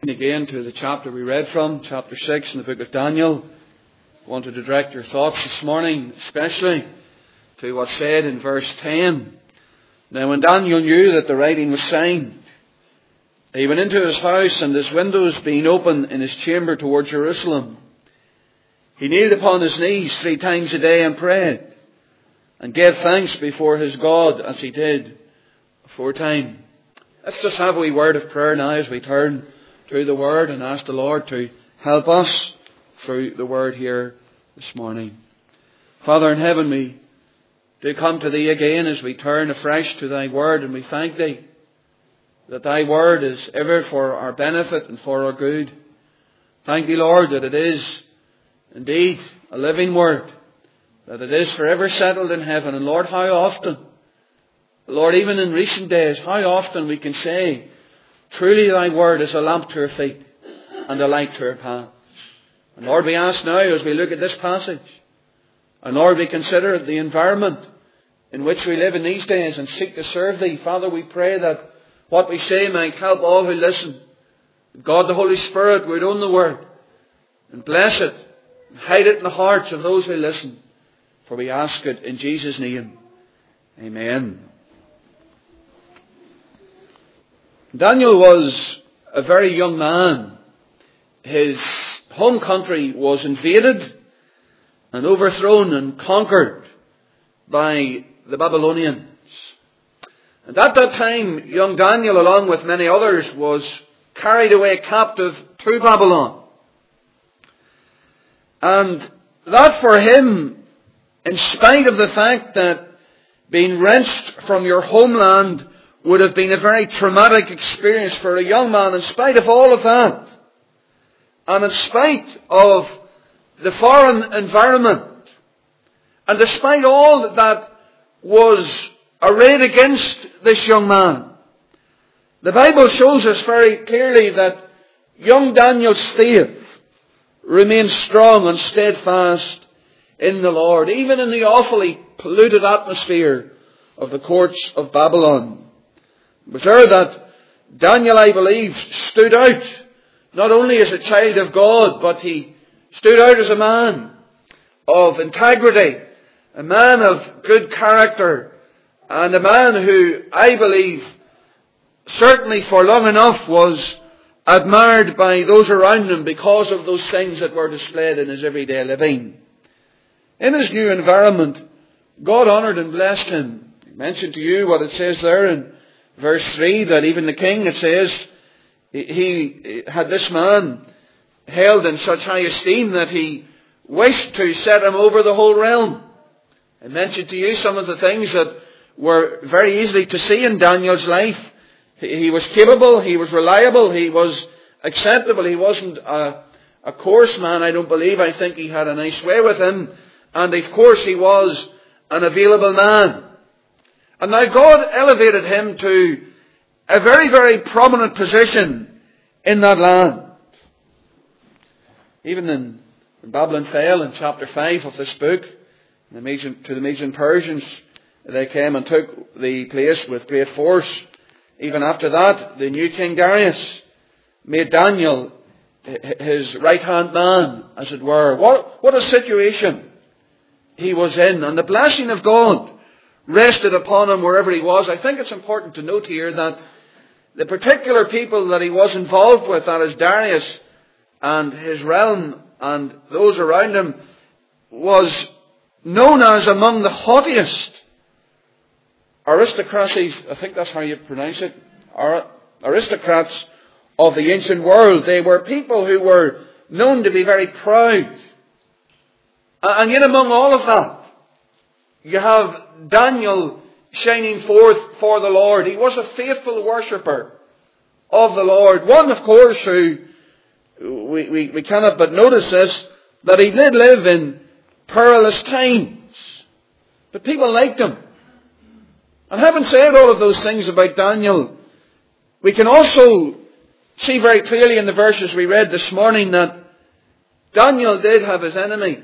Again to the chapter we read from, chapter 6 in the book of Daniel. I wanted to direct your thoughts this morning, especially to what's said in verse 10. Now when Daniel knew that the writing was signed, he went into his house, and his windows being open in his chamber toward Jerusalem, he kneeled upon his knees 3 times a day and prayed, and gave thanks before his God as he did aforetime. Let's just have a wee word of prayer now as we turn through the Word and ask the Lord to help us through the Word here this morning. Father in heaven, we do come to Thee again as we turn afresh to Thy Word, and we thank Thee that Thy Word is ever for our benefit and for our good. Thank Thee, Lord, that it is indeed a living Word, that it is forever settled in heaven. And Lord, how often, Lord, even in recent days, how often we can say, truly Thy Word is a lamp to our feet and a light to our path. And Lord, we ask now as we look at this passage, and Lord, we consider the environment in which we live in these days and seek to serve Thee. Father, we pray that what we say might help all who listen. God, the Holy Spirit, would own the Word and bless it and hide it in the hearts of those who listen. For we ask it in Jesus' name. Amen. Daniel was a very young man. His home country was invaded and overthrown and conquered by the Babylonians. And at that time, young Daniel, along with many others, was carried away captive to Babylon. And that for him, in spite of the fact that being wrenched from your homeland would have been a very traumatic experience for a young man, in spite of all of that, and in spite of the foreign environment, and despite all that was arrayed against this young man, the Bible shows us very clearly that young Daniel's faith remained strong and steadfast in the Lord, even in the awfully polluted atmosphere of the courts of Babylon. It was there that Daniel, I believe, stood out, not only as a child of God, but he stood out as a man of integrity, a man of good character, and a man who, I believe, certainly for long enough was admired by those around him because of those things that were displayed in his everyday living. In his new environment, God honoured and blessed him. I mentioned to you what it says there in verse 3, that even the king, it says, he had this man held in such high esteem that he wished to set him over the whole realm. I mentioned to you some of the things that were very easily to see in Daniel's life. He was capable, he was reliable, he was acceptable, he wasn't a coarse man, I don't believe. I think he had a nice way with him, and of course he was an available man. And now God elevated him to a very, very prominent position in that land. Even when Babylon fell in chapter 5 of this book, to the Medes and Persians, they came and took the place with great force. Even after that, the new king Darius made Daniel his right-hand man, as it were. What a situation he was in. And the blessing of God rested upon him wherever he was. I think it's important to note here that the particular people that he was involved with, that is Darius and his realm and those around him, was known as among the haughtiest aristocracies, I think that's how you pronounce it, aristocrats of the ancient world. They were people who were known to be very proud. And yet among all of that, you have Daniel shining forth for the Lord. He was a faithful worshipper of the Lord. One, of course, who we cannot but notice this, that he did live in perilous times. But people liked him. And having said all of those things about Daniel, we can also see very clearly in the verses we read this morning that Daniel did have his enemies.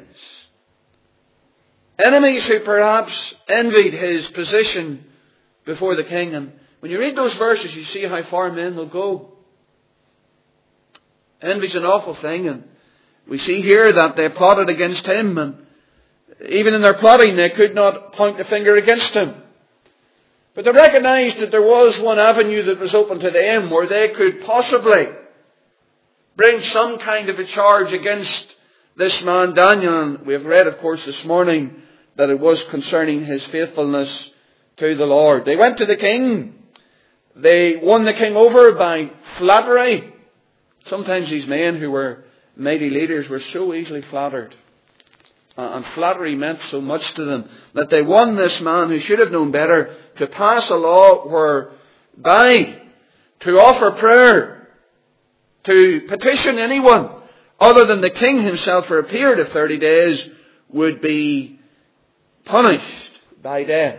Enemies who perhaps envied his position before the king. And when you read those verses, you see how far men will go. Envy's an awful thing, and we see here that they plotted against him, and even in their plotting they could not point the finger against him. But they recognized that there was one avenue that was open to them where they could possibly bring some kind of a charge against this man Daniel. And we have read, of course, this morning that it was concerning his faithfulness to the Lord. They went to the king. They won the king over by flattery. Sometimes these men who were mighty leaders were so easily flattered. And flattery meant so much to them that they won this man who should have known better to pass a law whereby to offer prayer, to petition anyone other than the king himself for a period of 30 days would be punished by death.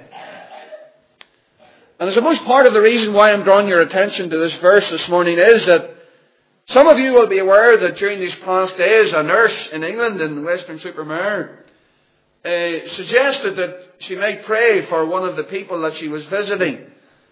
And I suppose part of the reason why I'm drawing your attention to this verse this morning is that some of you will be aware that during these past days, a nurse in England, in Western-super-Mare, suggested that she might pray for one of the people that she was visiting,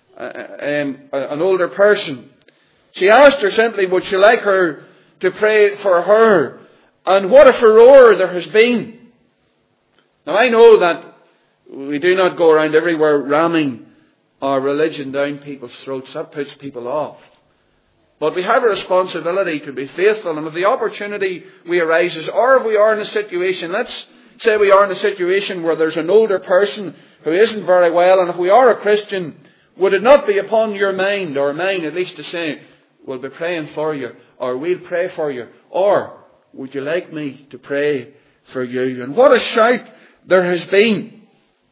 an older person. She asked her simply, would she like her to pray for her? And what a furore there has been. Now I know that we do not go around everywhere ramming our religion down people's throats. That puts people off. But we have a responsibility to be faithful, and if the opportunity arises, or if we are in a situation, let's say we are in a situation where there's an older person who isn't very well, and if we are a Christian, would it not be upon your mind, or mine at least, to say, we'll be praying for you, or we'll pray for you, or would you like me to pray for you? And what a shout there has been.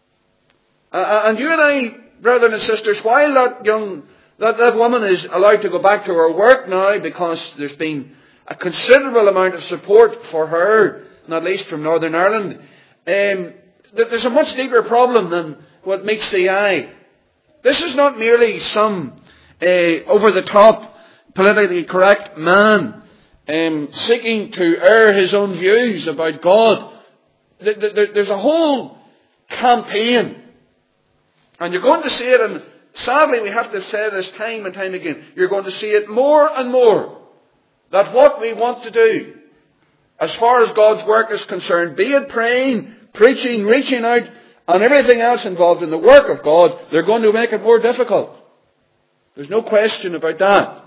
And you and I, brethren and sisters, while that woman is allowed to go back to her work now because there's been a considerable amount of support for her, not least from Northern Ireland, there's a much deeper problem than what meets the eye. This is not merely some over-the-top, politically correct man seeking to air his own views about God. There's a whole campaign. And you're going to see it, and sadly we have to say this time and time again, you're going to see it more and more, that what we want to do, as far as God's work is concerned, be it praying, preaching, reaching out, and everything else involved in the work of God, they're going to make it more difficult. There's no question about that.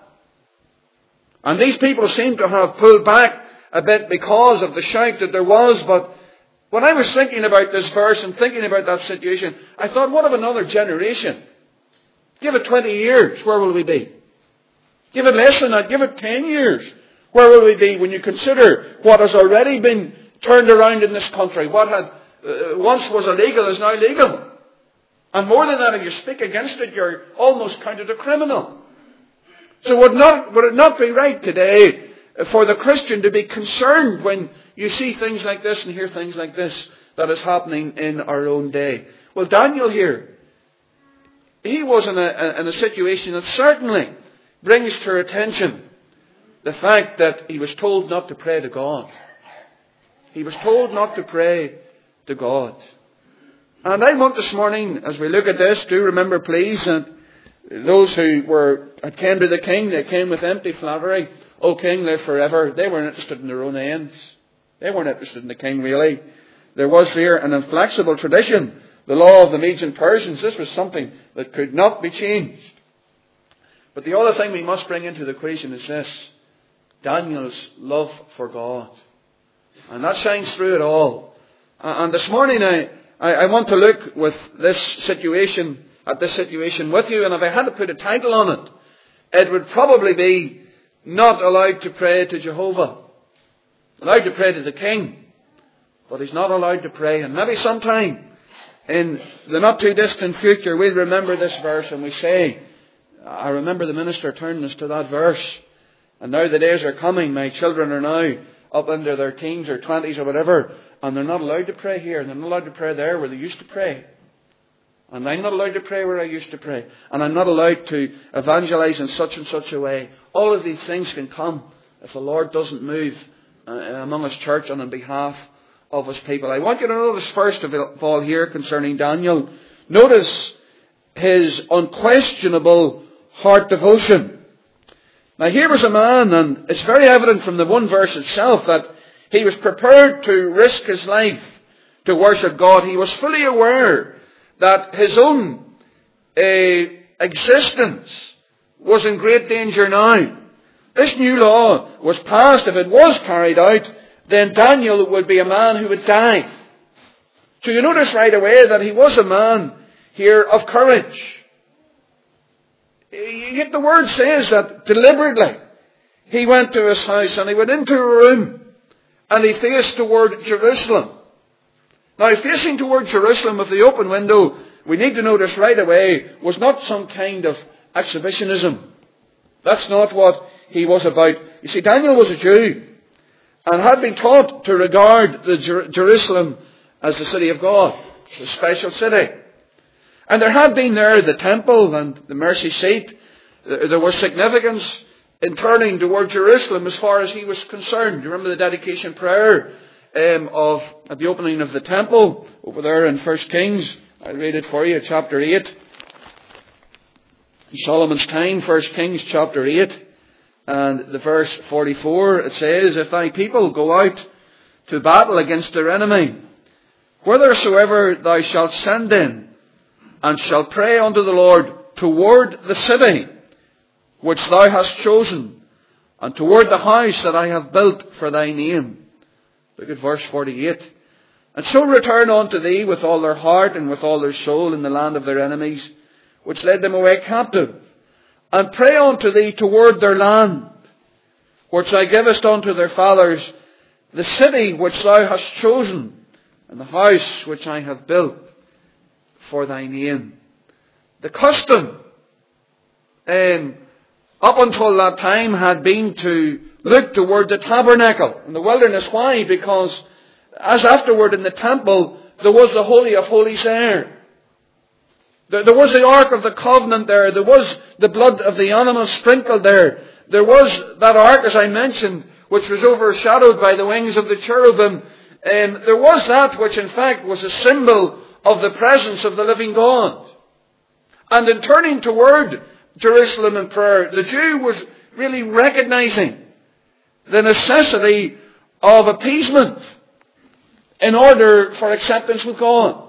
And these people seem to have pulled back a bit because of the shout that there was, but when I was thinking about this verse and thinking about that situation, I thought, what of another generation? Give it 20 years, where will we be? Give it less than that, give it 10 years. Where will we be when you consider what has already been turned around in this country? What had once was illegal is now legal. And more than that, if you speak against it, you're almost counted a criminal. So would it not be right today for the Christian to be concerned when you see things like this and hear things like this that is happening in our own day? Well, Daniel here, he was in a situation that certainly brings to our attention the fact that he was told not to pray to God. He was told not to pray to God. And I want this morning, as we look at this, do remember please that those who came to the king, they came with empty flattery. O king, live forever. They weren't interested in their own ends. They weren't interested in the king really. There was here an inflexible tradition. The law of the Medes and Persians, this was something that could not be changed. But the other thing we must bring into the equation is this: Daniel's love for God. And that shines through it all. And this morning I want to look with this situation, at this situation with you, and if I had to put a title on it, it would probably be not allowed to pray to Jehovah. Allowed to pray to the king, but he's not allowed to pray. And maybe sometime in the not too distant future we'll remember this verse and we say, I remember the minister turning us to that verse. And now the days are coming, my children are now up into their teens or 20s or whatever, and they're not allowed to pray here, and they're not allowed to pray there where they used to pray. And I'm not allowed to pray where I used to pray. And I'm not allowed to evangelize in such and such a way. All of these things can come if the Lord doesn't move among His church and on behalf of His people. I want you to notice first of all here concerning Daniel, notice his unquestionable heart devotion. Now here was a man, and it's very evident from the one verse itself that he was prepared to risk his life to worship God. He was fully aware that his own existence was in great danger now. This new law was passed. If it was carried out, then Daniel would be a man who would die. So you notice right away that he was a man here of courage. Yet the word says that deliberately he went to his house and he went into a room and he faced toward Jerusalem. Now, facing toward Jerusalem with the open window, we need to notice right away, was not some kind of exhibitionism. That's not what he was about. You see, Daniel was a Jew and had been taught to regard the Jerusalem as the city of God. It's a special city. And there had been there the temple and the mercy seat. There was significance in turning toward Jerusalem as far as he was concerned. You remember the dedication prayer at the opening of the temple over there in 1 Kings. I'll read it for you, chapter 8. In Solomon's time, 1 Kings chapter 8 and the verse 44, it says, "If thy people go out to battle against their enemy, whithersoever thou shalt send in, and shall pray unto the Lord toward the city which thou hast chosen, and toward the house that I have built for thy name." Look at verse 48. "And so return unto thee with all their heart and with all their soul in the land of their enemies, which led them away captive, and pray unto thee toward their land, which thou givest unto their fathers, the city which thou hast chosen, and the house which I have built for thy name." The custom up until that time had been to look toward the tabernacle in the wilderness. Why? Because as afterward in the temple, there was the Holy of Holies there. There was the Ark of the Covenant there. There was the blood of the animal sprinkled there. There was that Ark, as I mentioned, which was overshadowed by the wings of the cherubim. There was that which in fact was a symbol of the presence of the living God. And in turning toward Jerusalem in prayer, the Jew was really recognizing the necessity of appeasement in order for acceptance with God.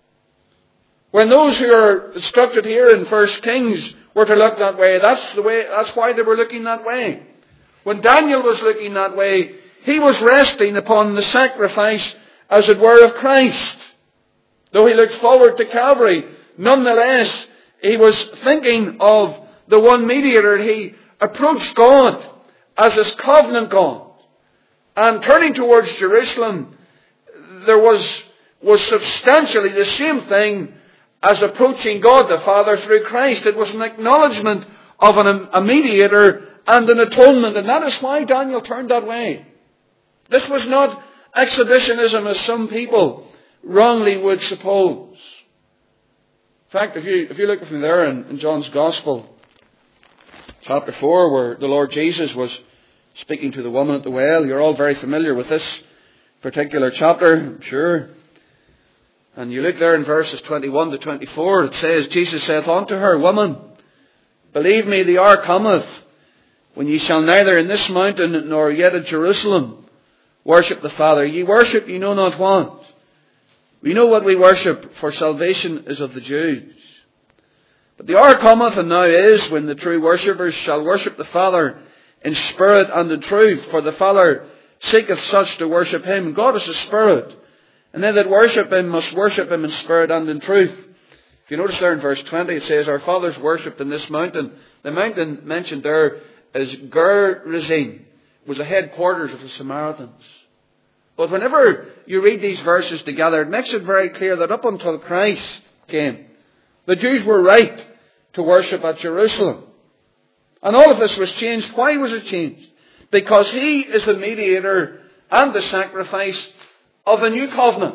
When those who are instructed here in 1 Kings were to look that way, that's why they were looking that way. When Daniel was looking that way, he was resting upon the sacrifice, as it were, of Christ. Though he looked forward to Calvary, nonetheless, he was thinking of the one mediator. He approached God as his covenant God. And turning towards Jerusalem, there was substantially the same thing as approaching God the Father through Christ. It was an acknowledgement of a mediator and an atonement. And that is why Daniel turned that way. This was not exhibitionism as some people wrongly would suppose. In fact, if you look from there in John's Gospel, chapter 4, where the Lord Jesus was speaking to the woman at the well, you're all very familiar with this particular chapter, I'm sure. And you look there in verses 21 to 24, it says, "Jesus saith unto her, Woman, believe me, the hour cometh, when ye shall neither in this mountain nor yet at Jerusalem worship the Father. Ye worship ye know not what. We know what we worship, for salvation is of the Jews. But the hour cometh, and now is, when the true worshippers shall worship the Father in spirit and in truth. For the Father seeketh such to worship him. God is a spirit, and they that worship him must worship him in spirit and in truth." If you notice there in verse 20, it says, "Our fathers worshipped in this mountain." The mountain mentioned there is Gerizim. It was the headquarters of the Samaritans. But whenever you read these verses together, it makes it very clear that up until Christ came, the Jews were right to worship at Jerusalem. And all of this was changed. Why was it changed? Because he is the mediator and the sacrifice of a new covenant.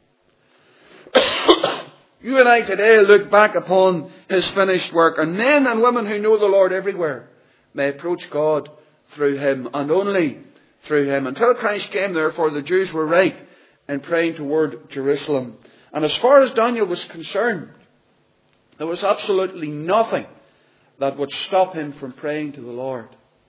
You and I today look back upon his finished work, and men and women who know the Lord everywhere may approach God through him, and only through him. Until Christ came, therefore, the Jews were right in praying toward Jerusalem. And as far as Daniel was concerned, there was absolutely nothing that would stop him from praying to the Lord.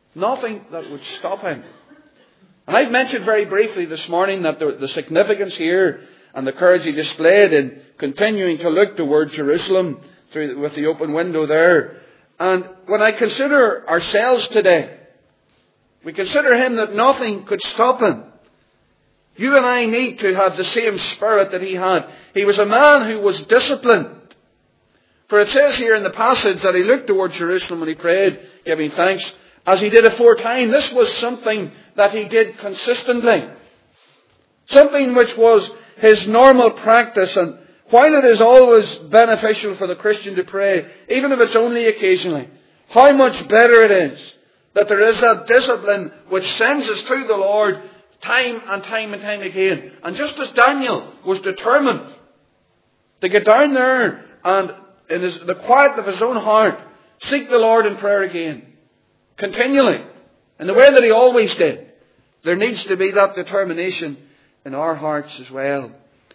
Nothing that would stop him. And I've mentioned very briefly this morning that the significance here and the courage he displayed in continuing to look toward Jerusalem with the open window there. And when I consider ourselves today, we consider him that nothing could stop him. You and I need to have the same spirit that he had. He was a man who was disciplined. For it says here in the passage that he looked toward Jerusalem when he prayed, giving thanks, as he did aforetime. This was something that he did consistently. Something which was his normal practice. And while it is always beneficial for the Christian to pray, even if it's only occasionally, how much better it is that there is that discipline which sends us to the Lord time and time and time again. And just as Daniel was determined to get down there and in the quiet of his own heart, seek the Lord in prayer again, continually, in the way that he always did, there needs to be that determination in our hearts as well.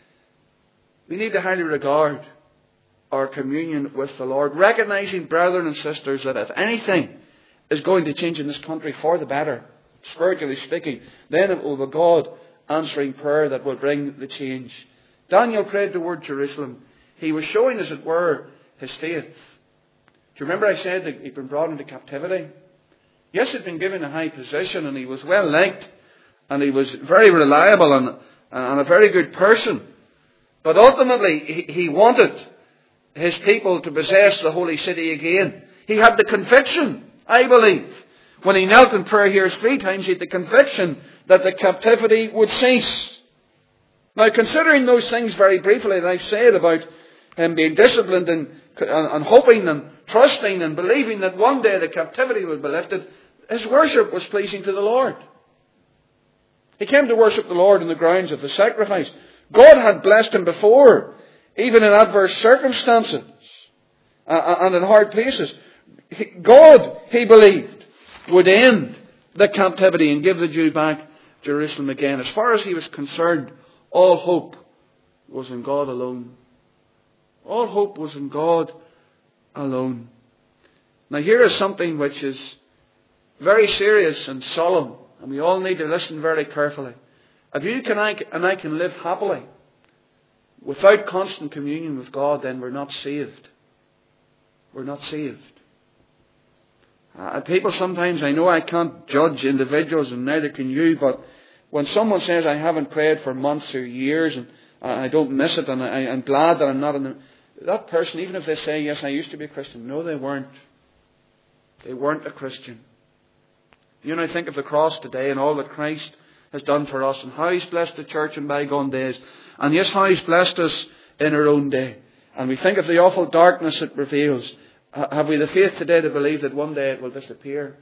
We need to highly regard our communion with the Lord, recognizing, brethren and sisters, that if anything is going to change in this country for the better, spiritually speaking, then it will be God answering prayer that will bring the change. Daniel prayed toward Jerusalem. He was showing, as it were, his faith. Do you remember I said that he'd been brought into captivity? Yes, he'd been given a high position and he was well liked and he was very reliable and a very good person. But ultimately, he wanted his people to possess the holy city again. He had the conviction, I believe, when he knelt in prayer here 3 times, he had the conviction that the captivity would cease. Now, considering those things very briefly that I've said about him being disciplined and hoping and trusting and believing that one day the captivity would be lifted, his worship was pleasing to the Lord. He came to worship the Lord on the grounds of the sacrifice. God had blessed him before, even in adverse circumstances and in hard places. God, he believed, would end the captivity and give the Jew back Jerusalem again. As far as he was concerned, all hope was in God alone. All hope was in God alone. Now here is something which is very serious and solemn, and we all need to listen very carefully. If you and I can live happily without constant communion with God, then we're not saved. We're not saved. People sometimes, I know I can't judge individuals and neither can you, but when someone says I haven't prayed for months or years and I don't miss it and I'm glad that I'm not in that person, even if they say, yes, I used to be a Christian, no, they weren't. They weren't a Christian. You know, I think of the cross today and all that Christ has done for us and how he's blessed the church in bygone days. And yes, how he's blessed us in our own day. And we think of the awful darkness it reveals. Have we the faith today to believe that one day it will disappear?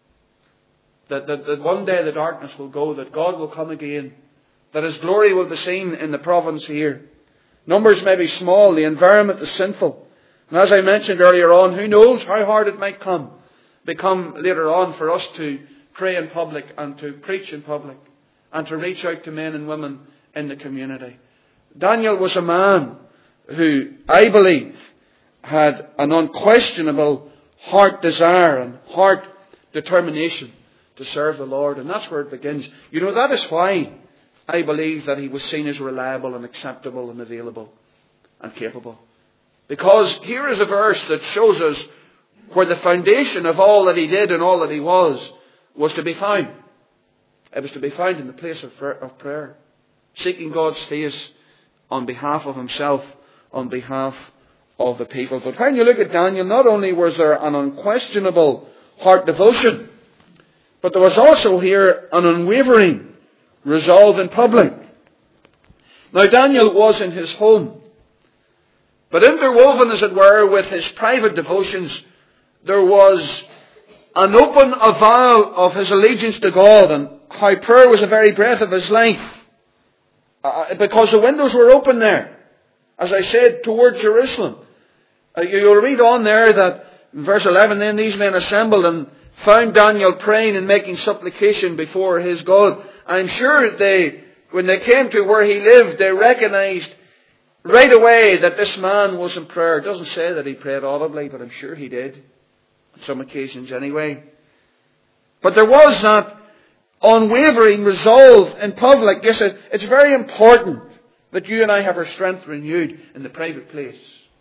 That one day the darkness will go, that God will come again, that his glory will be seen in the province here. Numbers may be small, the environment is sinful. And as I mentioned earlier on, who knows how hard it might become later on for us to pray in public and to preach in public and to reach out to men and women in the community. Daniel was a man who, I believe, had an unquestionable heart desire and heart determination to serve the Lord. And that's where it begins. You know, that is why I believe that he was seen as reliable and acceptable and available and capable. Because here is a verse that shows us where the foundation of all that he did and all that he was to be found. It was to be found in the place of prayer. Seeking God's face on behalf of himself, on behalf of the people. But when you look at Daniel, not only was there an unquestionable heart devotion, but there was also here an unwavering resolve in public. Now Daniel was in his home, but interwoven, as it were, with his private devotions, there was an open avowal of his allegiance to God and how prayer was the very breath of his life. Because the windows were open there, as I said, toward Jerusalem. You'll read on there that in verse 11, then these men assembled and found Daniel praying and making supplication before his God. I'm sure when they came to where he lived, they recognized right away that this man was in prayer. It doesn't say that he prayed audibly, but I'm sure he did. On some occasions anyway. But there was that unwavering resolve in public. Yes, it's very important that you and I have our strength renewed in the private place.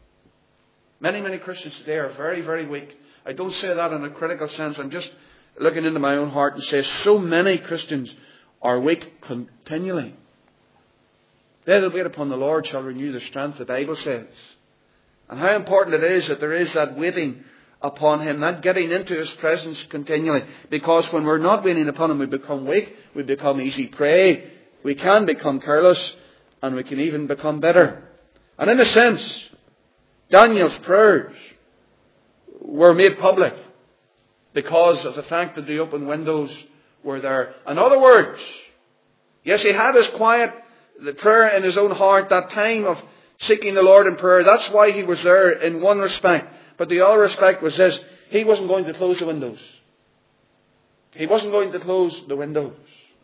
Many Christians today are very, very weak. I don't say that in a critical sense. I'm just looking into my own heart and say so many Christians are weak continually. They that wait upon the Lord shall renew their strength, the Bible says. And how important it is that there is that waiting upon Him, that getting into His presence continually. Because when we're not waiting upon Him, we become weak, we become easy prey, we can become careless, and we can even become bitter. And in a sense, Daniel's prayers were made public because of the fact that the open windows were there. In other words, yes, he had his quiet, the prayer in his own heart, that time of seeking the Lord in prayer. That's why he was there in one respect. But the other respect was this: he wasn't going to close the windows. He wasn't going to close the windows.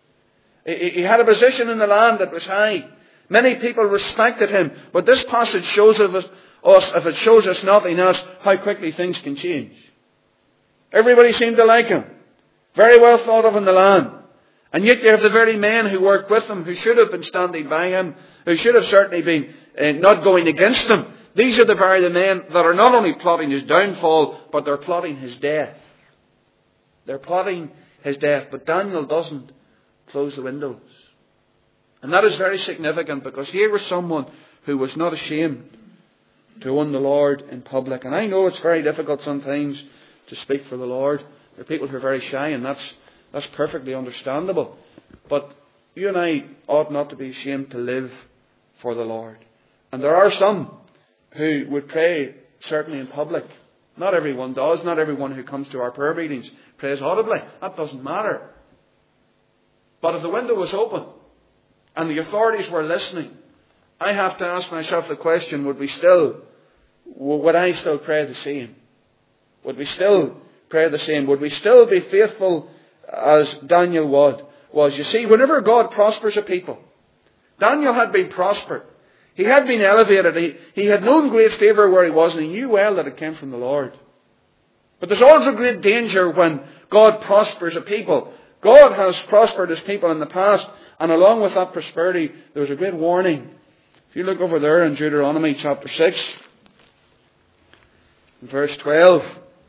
He had a position in the land that was high. Many people respected him. But this passage shows us, if it shows us nothing else, how quickly things can change. Everybody seemed to like him. Very well thought of in the land. And yet you have the very men who worked with him, who should have been standing by him, who should have certainly been not going against him. These are the very men that are not only plotting his downfall, but they're plotting his death. They're plotting his death. But Daniel doesn't close the windows. And that is very significant, because here was someone who was not ashamed to own the Lord in public. And I know it's very difficult sometimes to speak for the Lord. There are people who are very shy, and that's perfectly understandable. But you and I ought not to be ashamed to live for the Lord. And there are some who would pray certainly in public. Not everyone does. Not everyone who comes to our prayer meetings prays audibly. That doesn't matter. But if the window was open and the authorities were listening, I have to ask myself the question, would I still pray the same? Would we still pray the same? Would we still be faithful as Daniel was? You see, whenever God prospers a people, Daniel had been prospered. He had been elevated. He had known great favour where he was, and he knew well that it came from the Lord. But there's also great danger when God prospers a people. God has prospered his people in the past, and along with that prosperity, there was a great warning. If you look over there in Deuteronomy chapter 6, verse 12,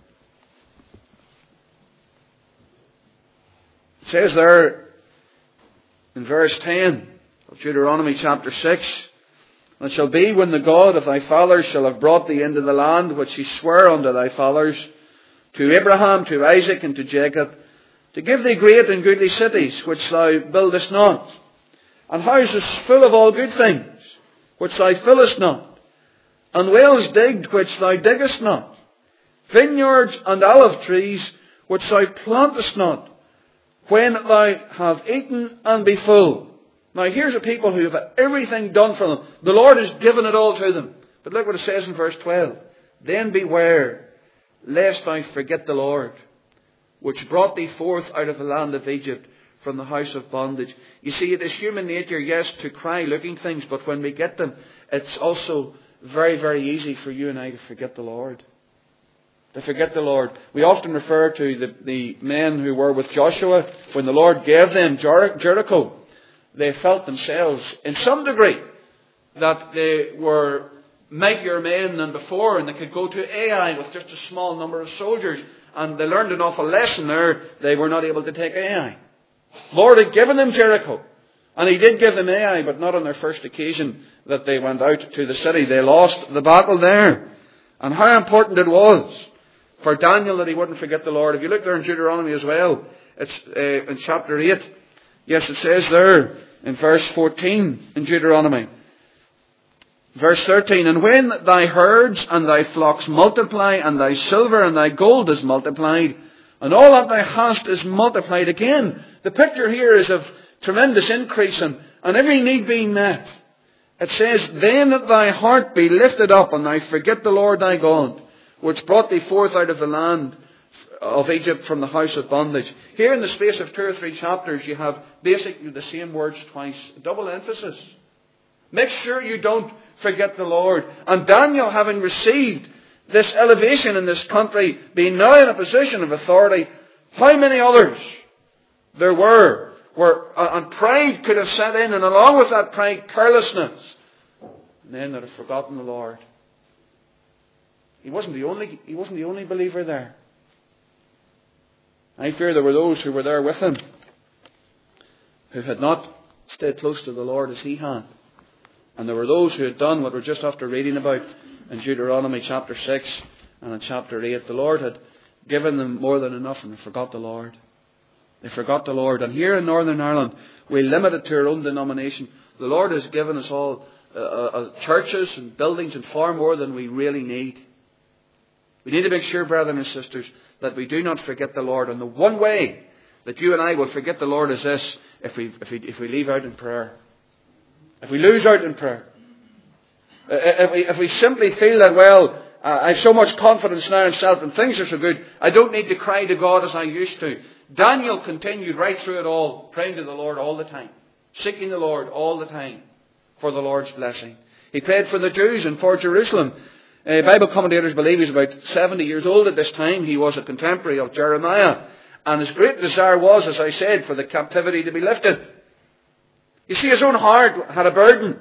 it says there in verse 10 of Deuteronomy chapter 6, "And it shall be when the God of thy fathers shall have brought thee into the land which he sware unto thy fathers, to Abraham, to Isaac, and to Jacob, to give thee great and goodly cities, which thou buildest not, and houses full of all good things, which thou fillest not, and wells digged, which thou diggest not, vineyards and olive trees, which thou plantest not, when thou have eaten and be full." Now here's a people who have had everything done for them. The Lord has given it all to them. But look what it says in verse 12. "Then beware, lest thou forget the Lord, which brought thee forth out of the land of Egypt, from the house of bondage." You see, it is human nature, yes, to cry looking things, but when we get them, it's also very, very easy for you and I to forget the Lord. To forget the Lord. We often refer to the men who were with Joshua when the Lord gave them Jericho. They felt themselves, in some degree, that they were mightier men than before, and they could go to Ai with just a small number of soldiers. And they learned an awful lesson there. They were not able to take Ai. Lord had given them Jericho. And he did give them Ai, but not on their first occasion that they went out to the city. They lost the battle there. And how important it was for Daniel that he wouldn't forget the Lord. If you look there in Deuteronomy as well, it's in chapter 8. Yes, it says there in verse 14 in Deuteronomy. Verse 13, "And when thy herds and thy flocks multiply, and thy silver and thy gold is multiplied, and all that thou hast is multiplied again." The picture here is of tremendous increase and every need being met. It says, "Then that thy heart be lifted up, and thou forget the Lord thy God, which brought thee forth out of the land of Egypt, from the house of bondage." Here in the space of 2 or 3 chapters, you have basically the same words twice. Double emphasis. Make sure you don't forget the Lord. And Daniel, having received this elevation in this country, being now in a position of authority, How many others there were and pride could have set in, and along with that pride, carelessness. Men that have forgotten the Lord. He wasn't the only believer there. I fear there were those who were there with him who had not stayed close to the Lord as he had. And there were those who had done what we're just after reading about in Deuteronomy chapter 6 and in chapter 8. The Lord had given them more than enough, and they forgot the Lord. They forgot the Lord. And here in Northern Ireland, we limit it to our own denomination. The Lord has given us all churches and buildings and far more than we really need. We need to make sure, brethren and sisters, that we do not forget the Lord. And the one way that you and I will forget the Lord is this: if we leave out in prayer. If we lose out in prayer. If we simply feel that, well, I have so much confidence now in self and things are so good, I don't need to cry to God as I used to. Daniel continued right through it all, praying to the Lord all the time, seeking the Lord all the time for the Lord's blessing. He prayed for the Jews and for Jerusalem. Bible commentators believe he's about 70 years old at this time. He was a contemporary of Jeremiah. And his great desire was, as I said, for the captivity to be lifted. You see, his own heart had a burden.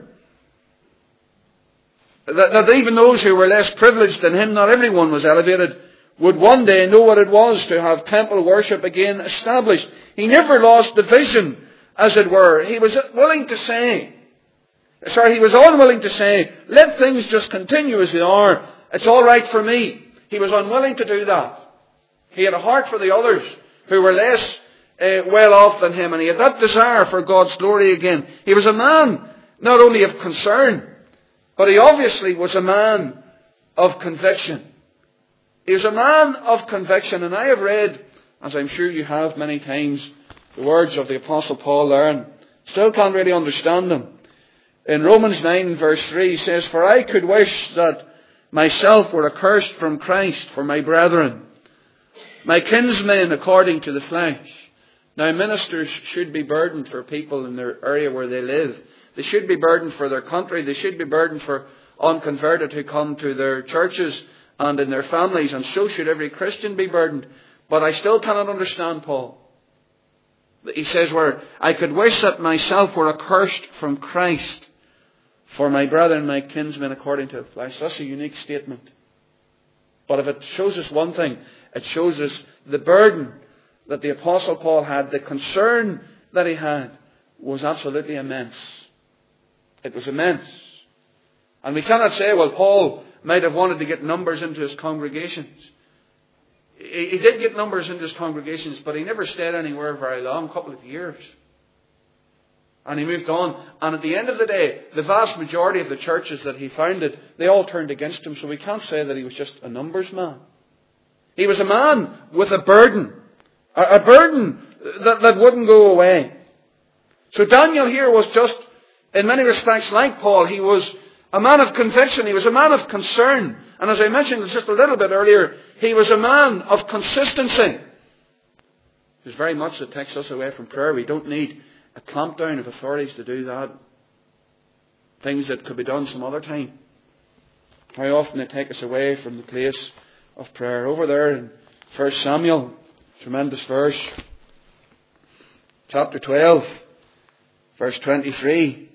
That even those who were less privileged than him, not everyone was elevated, would one day know what it was to have temple worship again established. He never lost the vision, as it were. He was unwilling to say, let things just continue as they are. It's all right for me. He was unwilling to do that. He had a heart for the others who were less well off than him, and he had that desire for God's glory again. He was a man not only of concern, but he obviously was a man of conviction. He was a man of conviction, and I have read, as I'm sure you have many times, the words of the Apostle Paul there, and still can't really understand them. In Romans 9 verse 3 he says, "For I could wish that myself were accursed from Christ for my brethren, my kinsmen according to the flesh." Now ministers should be burdened for people in their area where they live. They should be burdened for their country. They should be burdened for unconverted who come to their churches and in their families. And so should every Christian be burdened. But I still cannot understand Paul. He says, "Where I could wish that myself were accursed from Christ for my brethren, my kinsmen according to the flesh." That's a unique statement. But if it shows us one thing, it shows us the burden that the Apostle Paul had, the concern that he had, was absolutely immense. It was immense. And we cannot say, well, Paul might have wanted to get numbers into his congregations. He did get numbers into his congregations, but he never stayed anywhere very long, a couple of years. And he moved on. And at the end of the day, the vast majority of the churches that he founded, they all turned against him. So we can't say that he was just a numbers man. He was a man with a burden. A burden that wouldn't go away. So Daniel here was just, in many respects, like Paul. He was a man of conviction. He was a man of concern. And as I mentioned just a little bit earlier, he was a man of consistency. There's very much that takes us away from prayer. We don't need a clampdown of authorities to do that. Things that could be done some other time. How often they take us away from the place of prayer. Over there in 1 Samuel, tremendous verse, chapter 12, verse 23.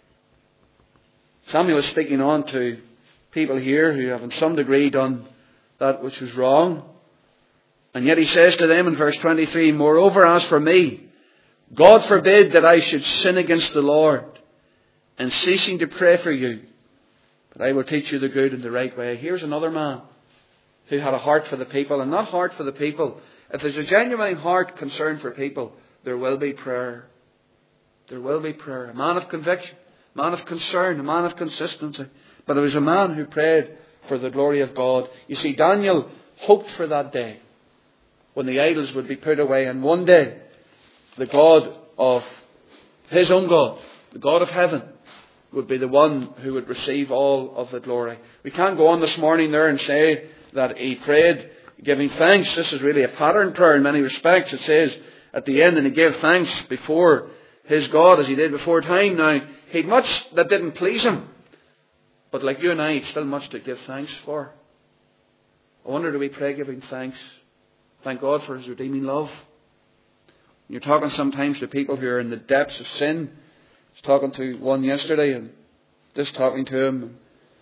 Samuel is speaking on to people here who have in some degree done that which was wrong. And yet he says to them in verse 23, "Moreover, as for me, God forbid that I should sin against the Lord in ceasing to pray for you, but I will teach you the good and the right way." Here's another man who had a heart for the people, and not heart for the people. If there's a genuine heart concern for people, there will be prayer. There will be prayer. A man of conviction, a man of concern, a man of consistency. But it was a man who prayed for the glory of God. You see, Daniel hoped for that day when the idols would be put away, and one day the God of his own God, the God of heaven, would be the one who would receive all of the glory. We can't go on this morning there and say that he prayed giving thanks. This is really a pattern prayer in many respects. It says at the end, and he gave thanks before his God as he did before time. Now, he'd much that didn't please him. But like you and I, he'd still much to give thanks for. I wonder, do we pray giving thanks? Thank God for His redeeming love. You're talking sometimes to people who are in the depths of sin. I was talking to one yesterday and just talking to him.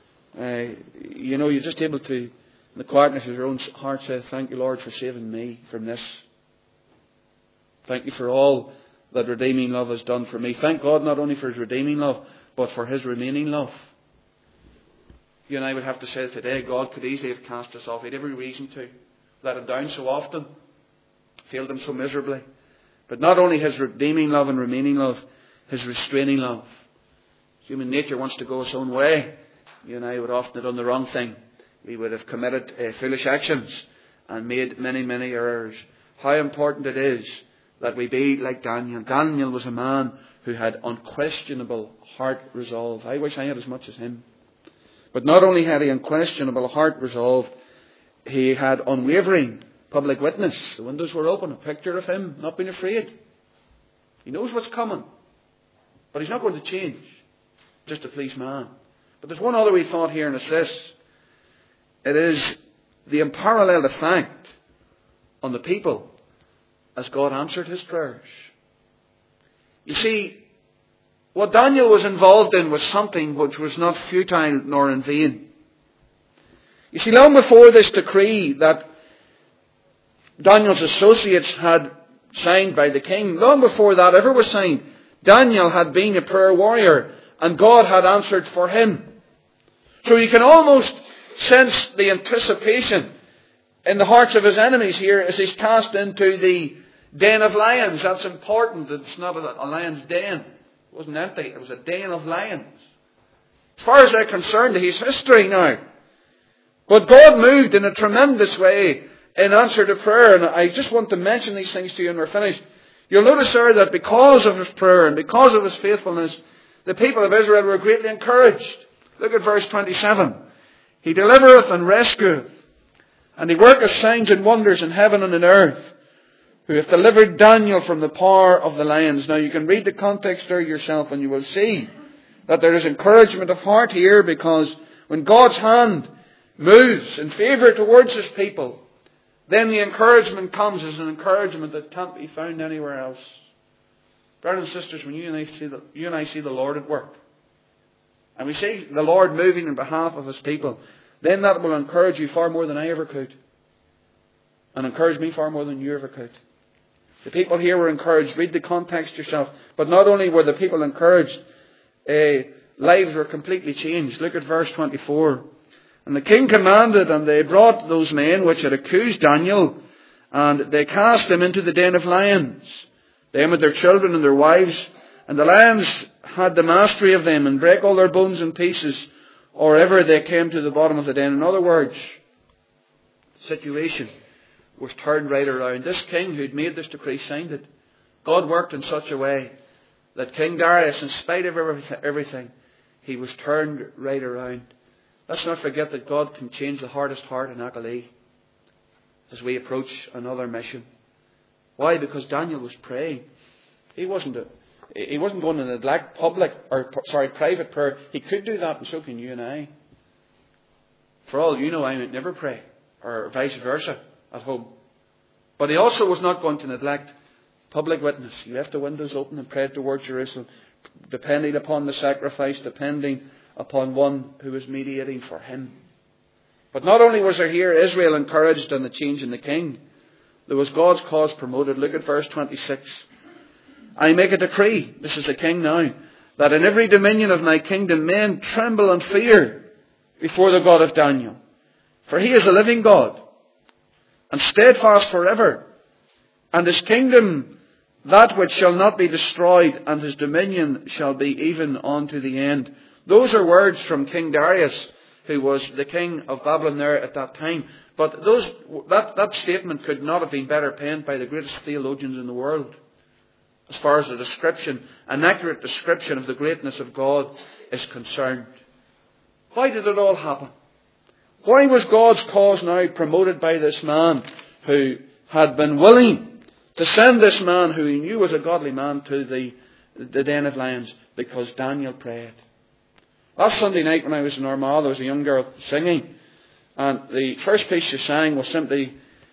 You're just able to, in the quietness of your own heart, say, thank you, Lord, for saving me from this. Thank you for all that redeeming love has done for me. Thank God not only for His redeeming love, but for His remaining love. You and I would have to say today, God could easily have cast us off. He had every reason to. Let Him down so often. Failed Him so miserably. But not only His redeeming love and remaining love, His restraining love. Human nature wants to go its own way. You and I would often have done the wrong thing. We would have committed foolish actions and made many, many errors. How important it is that we be like Daniel. Daniel was a man who had unquestionable heart resolve. I wish I had as much as him. But not only had he unquestionable heart resolve, he had unwavering public witness. The windows were open. A picture of him not being afraid. He knows what's coming. But he's not going to change just to please man. But there's one other wee thought here, and it's this. It is the unparalleled effect on the people as God answered his prayers. You see, what Daniel was involved in was something which was not futile nor in vain. You see, long before this decree that Daniel's associates had signed by the king, long before that ever was signed, Daniel had been a prayer warrior and God had answered for him. So you can almost sense the anticipation in the hearts of his enemies here as he's cast into the den of lions. That's important. It's not a lion's den. It wasn't empty. It was a den of lions. As far as they're concerned, he's history now. But God moved in a tremendous way in answer to prayer. And I just want to mention these things to you and we're finished. You'll notice there that because of his prayer and because of his faithfulness, the people of Israel were greatly encouraged. Look at verse 27. He delivereth and rescueth, and he worketh signs and wonders in heaven and in earth, who hath delivered Daniel from the power of the lions. Now you can read the context there yourself and you will see that there is encouragement of heart here, because when God's hand moves in favour towards his people, then the encouragement comes as an encouragement that can't be found anywhere else. Brothers and sisters, when you and I see the Lord at work, and we see the Lord moving on behalf of his people, then that will encourage you far more than I ever could. And encourage me far more than you ever could. The people here were encouraged. Read the context yourself. But not only were the people encouraged, lives were completely changed. Look at verse 24. And the king commanded, and they brought those men which had accused Daniel, and they cast them into the den of lions, them and their children and their wives, and the lions had the mastery of them, and brake all their bones in pieces, or ever they came to the bottom of the den. In other words, the situation was turned right around. This king who'd made this decree signed it. God worked in such a way that King Darius, in spite of everything, he was turned right around. Let's not forget that God can change the hardest heart in Achalie as we approach another mission. Why? Because Daniel was praying. He wasn't going to neglect private prayer. He could do that, and so can you and I. For all you know, I might never pray, or vice versa, at home. But he also was not going to neglect public witness. He left the windows open and prayed towards Jerusalem, depending upon the sacrifice, depending upon one who was mediating for him. But not only was there here Israel encouraged in the change in the king, there was God's cause promoted. Look at verse 26. I make a decree, this is the king now, that in every dominion of my kingdom men tremble and fear before the God of Daniel. For he is a living God, and steadfast forever, and his kingdom that which shall not be destroyed, and his dominion shall be even unto the end. Those are words from King Darius, who was the king of Babylon there at that time. But that statement could not have been better penned by the greatest theologians in the world, as far as an accurate description of the greatness of God is concerned. Why did it all happen? Why was God's cause now promoted by this man who had been willing to send this man who he knew was a godly man to the den of lions? Because Daniel prayed. Last Sunday night when I was in Armagh, there was a young girl singing, and the first piece she sang was simply,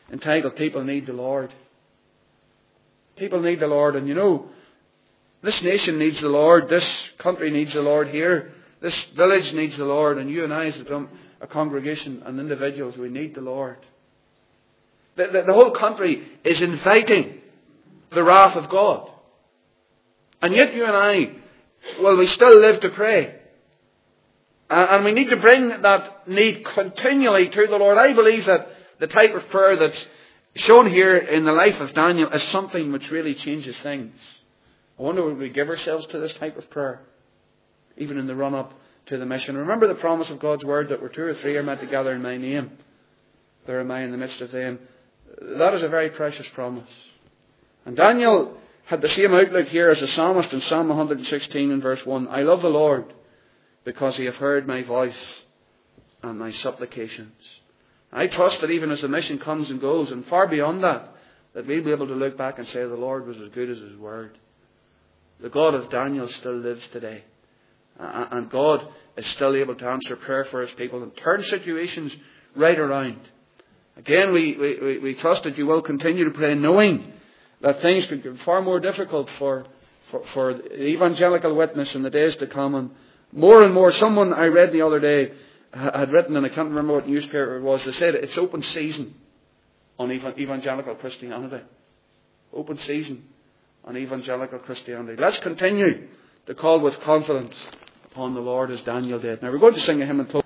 entitled People Need the Lord. People need the Lord. And you know, this nation needs the Lord. This country needs the Lord here. This village needs the Lord. And you and I as a congregation and individuals, we need the Lord. The whole country is inviting the wrath of God. And yet you and I, well, we still live to pray. And we need to bring that need continually to the Lord. I believe that the type of prayer that's shown here in the life of Daniel is something which really changes things. I wonder, would we give ourselves to this type of prayer, even in the run-up to the mission? Remember the promise of God's word that where two or three are met together in my name, there am I in the midst of them. That is a very precious promise. And Daniel had the same outlook here as the psalmist in Psalm 116 and verse 1. I love the Lord because he hath heard my voice and my supplications. I trust that even as the mission comes and goes, and far beyond that, that we'll be able to look back and say the Lord was as good as his word. The God of Daniel still lives today. And God is still able to answer prayer for his people and turn situations right around. Again, we trust that you will continue to pray, knowing that things could get far more difficult for the evangelical witness in the days to come. And more, someone I read the other day had written, and I can't remember what newspaper it was, they said it's open season on evangelical Christianity. Open season on evangelical Christianity. Let's continue to call with confidence upon the Lord as Daniel did. Now we're going to sing a hymn and close.